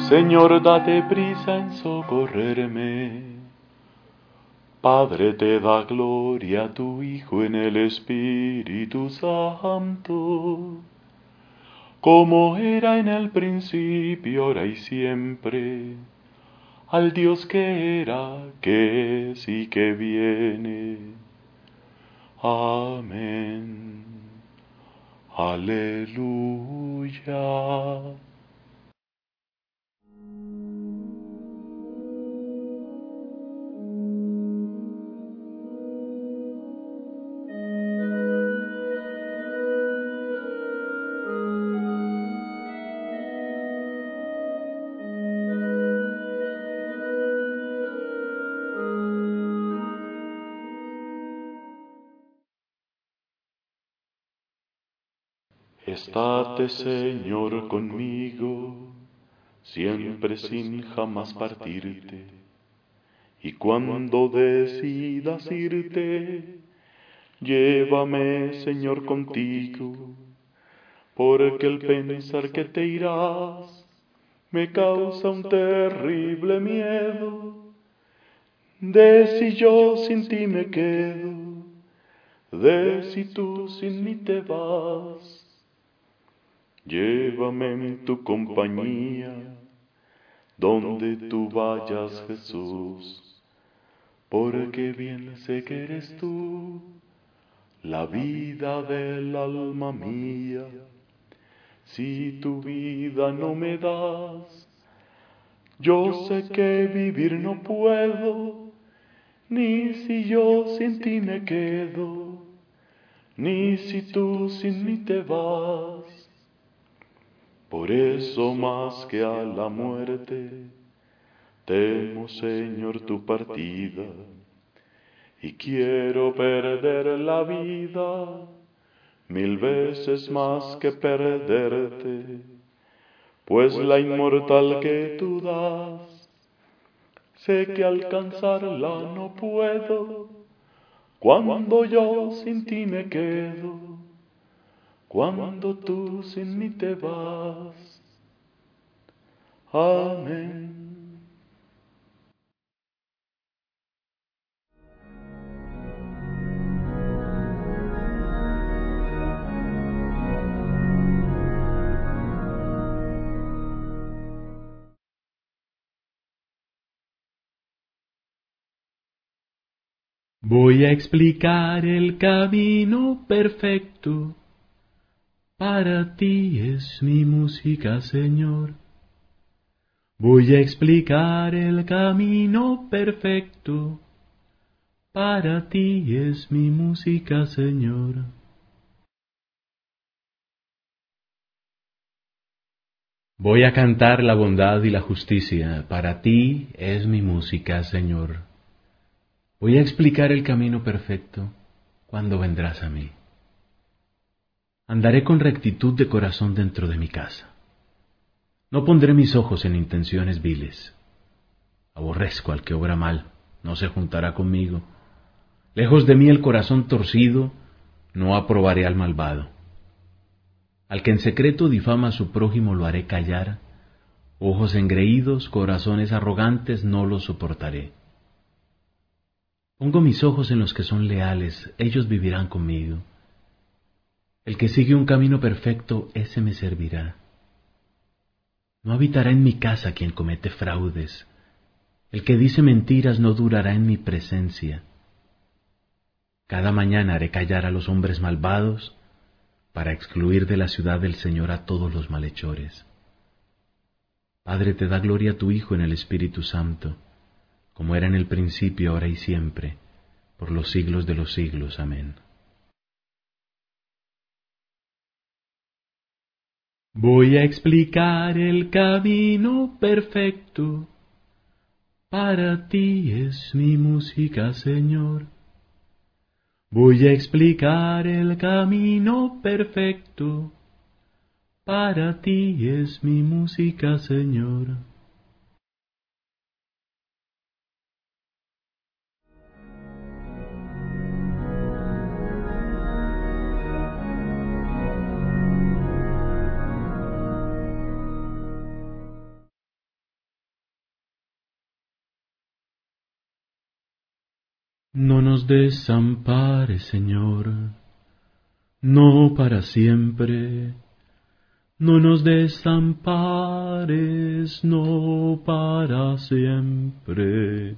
Señor, date prisa en socorrerme. Padre, te da gloria a tu Hijo en el Espíritu Santo, como era en el principio, ahora y siempre, al Dios que era, que es y que viene. Amén. Aleluya. Estate, Señor, conmigo, siempre sin jamás partirte. Y cuando decidas irte, llévame, Señor, contigo, porque el pensar que te irás me causa un terrible miedo, de si yo sin ti me quedo, de si tú sin mí te vas. Llévame en tu compañía, donde tú vayas, Jesús, porque bien sé que eres tú, la vida del alma mía. Si tu vida no me das, yo sé que vivir no puedo, ni si yo sin ti me quedo, ni si tú sin mí te vas. Por eso más que a la muerte, temo, Señor, tu partida, y quiero perder la vida 1000 veces más que perderte, pues la inmortal que tú das, sé que alcanzarla no puedo, cuando yo sin ti me quedo, cuando tú sin mí te vas. Amén. Voy a explicar el camino perfecto. Para ti es mi música, Señor. Voy a explicar el camino perfecto. Para ti es mi música, Señor. Voy a cantar la bondad y la justicia. Para ti es mi música, Señor. Voy a explicar el camino perfecto cuando vendrás a mí. Andaré con rectitud de corazón dentro de mi casa. No pondré mis ojos en intenciones viles. Aborrezco al que obra mal, no se juntará conmigo. Lejos de mí el corazón torcido, no aprobaré al malvado. Al que en secreto difama a su prójimo lo haré callar. Ojos engreídos, corazones arrogantes, no los soportaré. Pongo mis ojos en los que son leales, ellos vivirán conmigo. El que sigue un camino perfecto, ese me servirá. No habitará en mi casa quien comete fraudes. El que dice mentiras no durará en mi presencia. Cada mañana haré callar a los hombres malvados, para excluir de la ciudad del Señor a todos los malhechores. Padre, te da gloria a tu Hijo en el Espíritu Santo, como era en el principio, ahora y siempre, por los siglos de los siglos. Amén. Voy a explicar el camino perfecto. Para ti es mi música, Señor. Voy a explicar el camino perfecto. Para ti es mi música, Señor. No nos desampares, Señor, no para siempre. No nos desampares, no para siempre.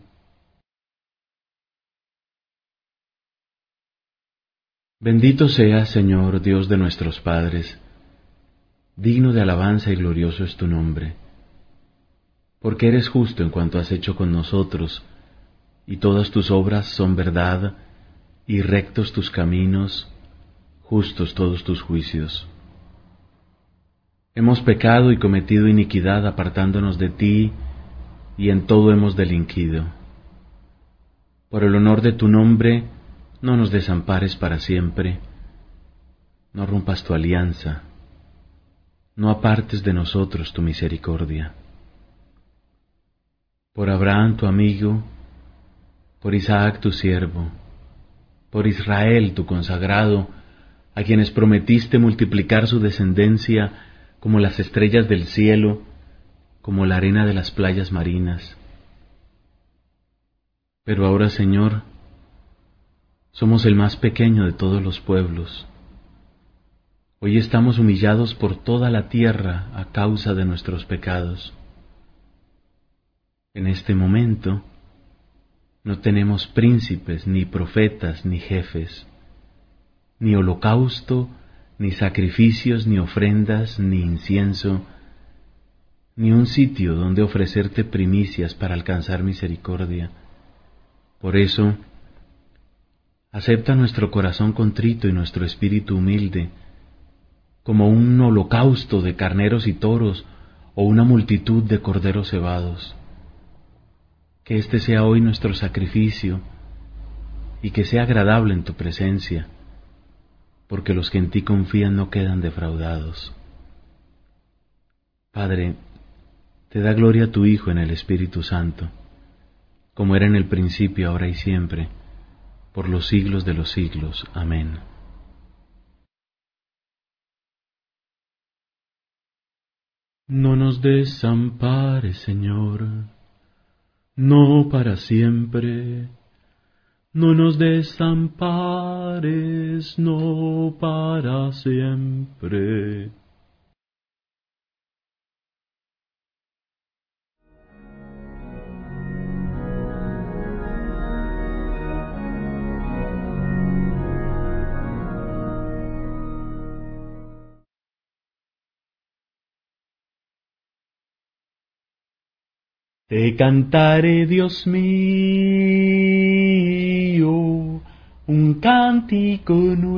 Bendito seas, Señor, Dios de nuestros padres, digno de alabanza y glorioso es tu nombre, porque eres justo en cuanto has hecho con nosotros, y todas tus obras son verdad, y rectos tus caminos, justos todos tus juicios. Hemos pecado y cometido iniquidad apartándonos de ti, y en todo hemos delinquido. Por el honor de tu nombre, no nos desampares para siempre, no rompas tu alianza, no apartes de nosotros tu misericordia. Por Abraham tu amigo, por Isaac tu siervo, por Israel tu consagrado, a quienes prometiste multiplicar su descendencia como las estrellas del cielo, como la arena de las playas marinas. Pero ahora, Señor, somos el más pequeño de todos los pueblos. Hoy estamos humillados por toda la tierra a causa de nuestros pecados. En este momento no tenemos príncipes, ni profetas, ni jefes, ni holocausto, ni sacrificios, ni ofrendas, ni incienso, ni un sitio donde ofrecerte primicias para alcanzar misericordia. Por eso, acepta nuestro corazón contrito y nuestro espíritu humilde, como un holocausto de carneros y toros o una multitud de corderos cebados. Que este sea hoy nuestro sacrificio y que sea agradable en tu presencia, porque los que en ti confían no quedan defraudados. Padre, te da gloria a tu Hijo en el Espíritu Santo, como era en el principio, ahora y siempre, por los siglos de los siglos. Amén. No nos desampares, Señor, no para siempre. No nos desampares, no para siempre. Te cantaré, Dios mío, un cántico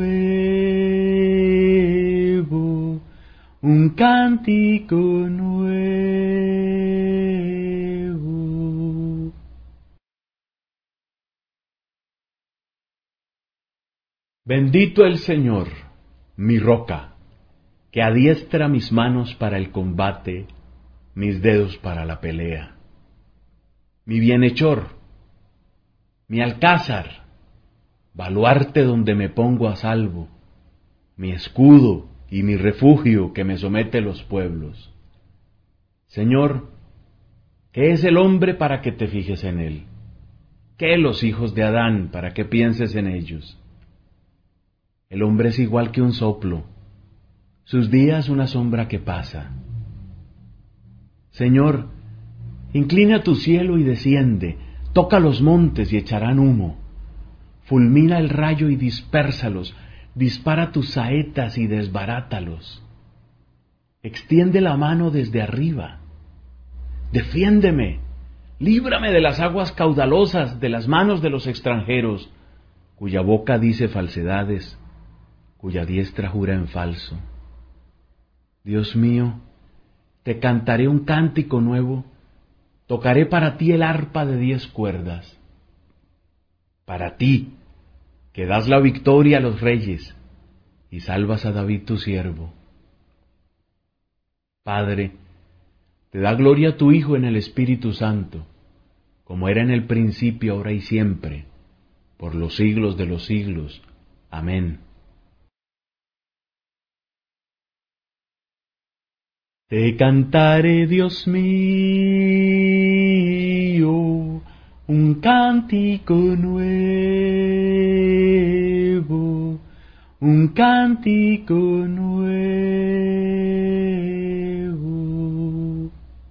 nuevo, un cántico nuevo. Bendito el Señor, mi roca, que adiestra mis manos para el combate, mis dedos para la pelea. Mi bienhechor, mi alcázar, baluarte donde me pongo a salvo, mi escudo y mi refugio que me somete los pueblos. Señor, ¿qué es el hombre para que te fijes en él? ¿Qué los hijos de Adán para que pienses en ellos? El hombre es igual que un soplo, sus días una sombra que pasa. Señor, inclina tu cielo y desciende, toca los montes y echarán humo. Fulmina el rayo y dispérsalos, dispara tus saetas y desbarátalos. Extiende la mano desde arriba. Defiéndeme, líbrame de las aguas caudalosas, de las manos de los extranjeros, cuya boca dice falsedades, cuya diestra jura en falso. Dios mío, te cantaré un cántico nuevo, tocaré para ti el arpa de 10 cuerdas. Para ti, que das la victoria a los reyes y salvas a David tu siervo. Padre, te da gloria a tu Hijo en el Espíritu Santo, como era en el principio, ahora y siempre, por los siglos de los siglos. Amén. Te cantaré, Dios mío, un cántico nuevo, un cántico nuevo.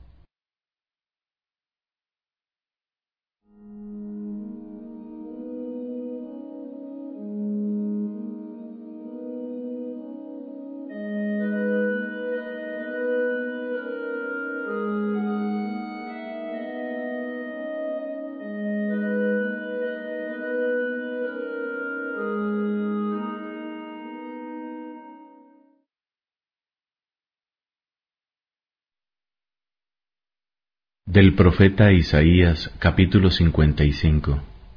Del profeta Isaías, capítulo 55.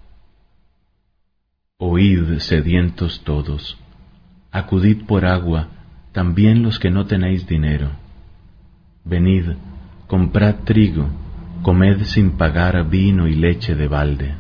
Oíd, sedientos todos, acudid por agua, también los que no tenéis dinero. Venid, comprad trigo, comed sin pagar vino y leche de balde.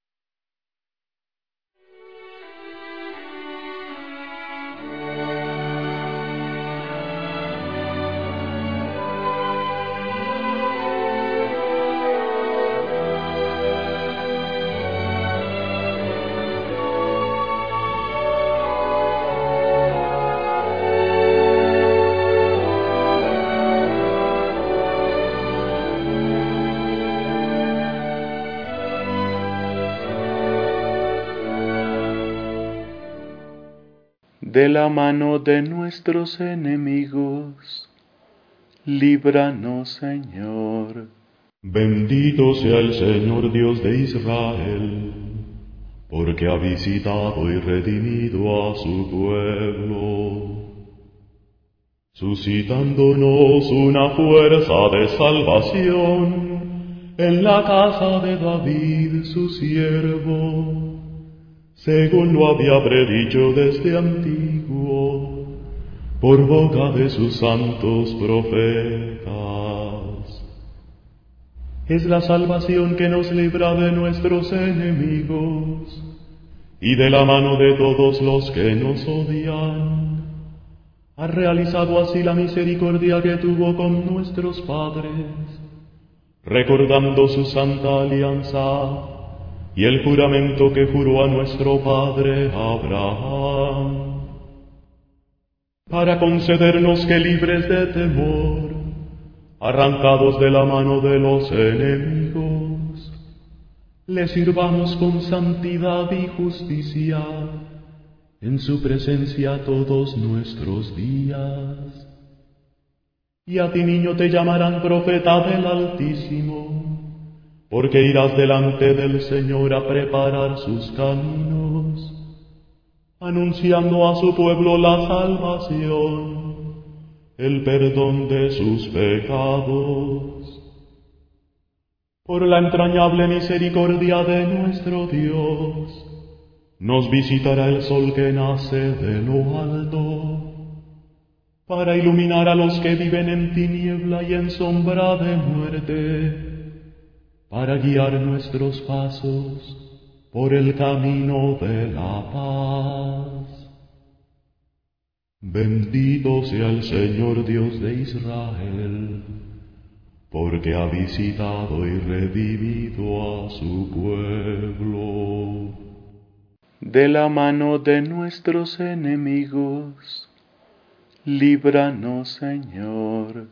De la mano de nuestros enemigos, líbranos, Señor. Bendito sea el Señor Dios de Israel, porque ha visitado y redimido a su pueblo, suscitándonos una fuerza de salvación en la casa de David, su siervo, según lo había predicho desde antiguo, por boca de sus santos profetas. Es la salvación que nos libra de nuestros enemigos y de la mano de todos los que nos odian. Ha realizado así la misericordia que tuvo con nuestros padres, recordando su santa alianza y el juramento que juró a nuestro padre Abraham, para concedernos que libres de temor, arrancados de la mano de los enemigos, le sirvamos con santidad y justicia en su presencia todos nuestros días. Y a ti, niño, te llamarán profeta del Altísimo, porque irás delante del Señor a preparar sus caminos, anunciando a su pueblo la salvación, el perdón de sus pecados. Por la entrañable misericordia de nuestro Dios, nos visitará el sol que nace de lo alto, para iluminar a los que viven en tiniebla y en sombra de muerte, para guiar nuestros pasos por el camino de la paz. Bendito sea el Señor Dios de Israel, porque ha visitado y redimido a su pueblo. De la mano de nuestros enemigos, líbranos, Señor.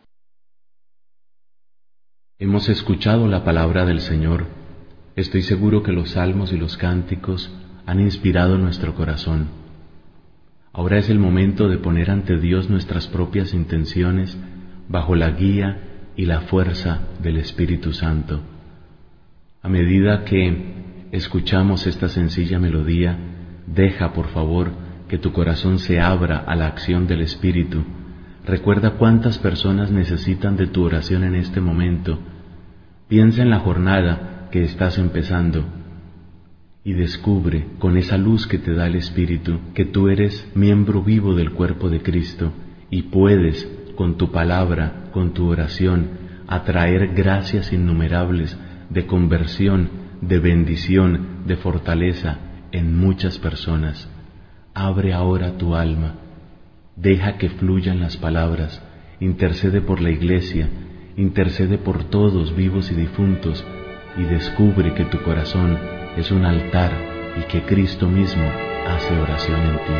Hemos escuchado la palabra del Señor. Estoy seguro que los salmos y los cánticos han inspirado nuestro corazón. Ahora es el momento de poner ante Dios nuestras propias intenciones bajo la guía y la fuerza del Espíritu Santo. A medida que escuchamos esta sencilla melodía, deja, por favor, que tu corazón se abra a la acción del Espíritu. Recuerda cuántas personas necesitan de tu oración en este momento. Piensa en la jornada que estás empezando y descubre con esa luz que te da el Espíritu que tú eres miembro vivo del cuerpo de Cristo y puedes, con tu palabra, con tu oración, atraer gracias innumerables de conversión, de bendición, de fortaleza en muchas personas. Abre ahora tu alma. Deja que fluyan las palabras, intercede por la Iglesia, intercede por todos, vivos y difuntos, y descubre que tu corazón es un altar y que Cristo mismo hace oración en ti.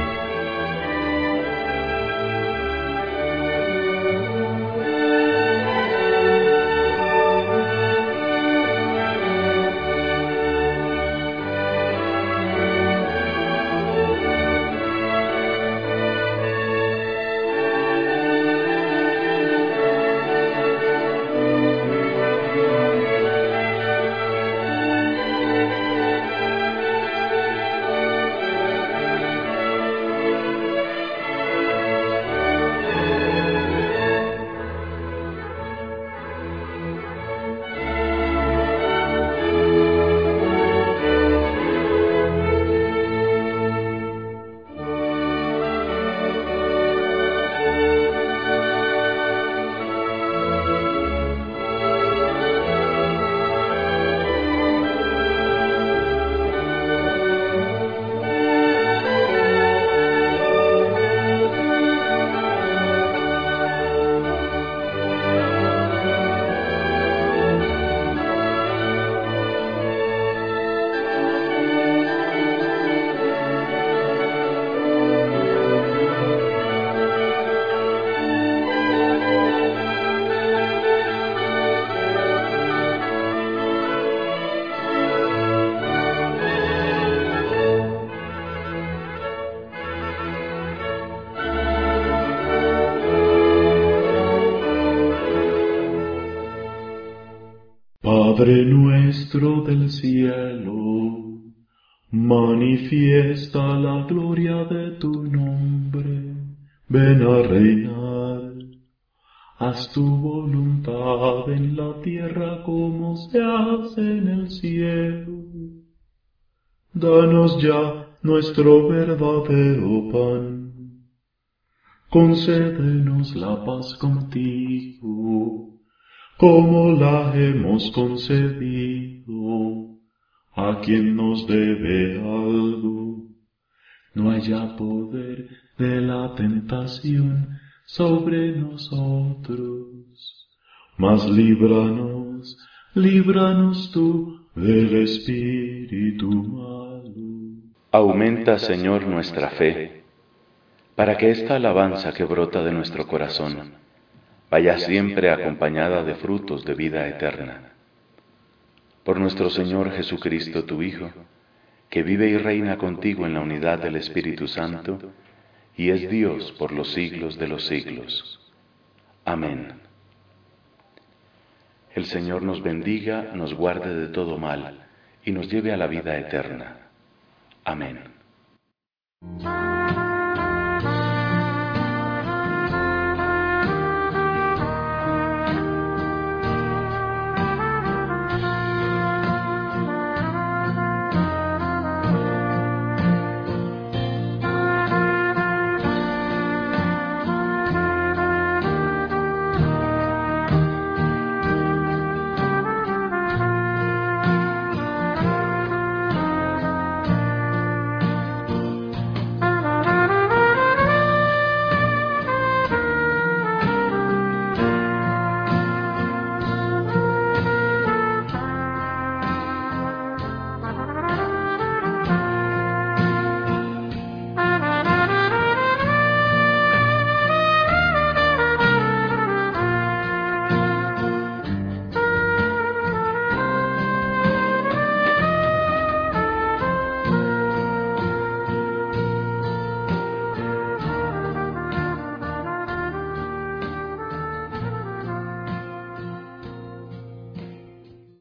Padre nuestro del cielo, manifiesta la gloria de tu nombre, ven a reinar, haz tu voluntad en la tierra como se hace en el cielo. Danos ya nuestro verdadero pan, concédenos la paz contigo, como la hemos concedido a quien nos debe algo. No haya poder de la tentación sobre nosotros, mas líbranos, líbranos tú del espíritu malo. Aumenta, Señor, nuestra fe, para que esta alabanza que brota de nuestro corazón vaya siempre acompañada de frutos de vida eterna. Por nuestro Señor Jesucristo, tu Hijo, que vive y reina contigo en la unidad del Espíritu Santo, y es Dios por los siglos de los siglos. Amén. El Señor nos bendiga, nos guarde de todo mal, y nos lleve a la vida eterna. Amén.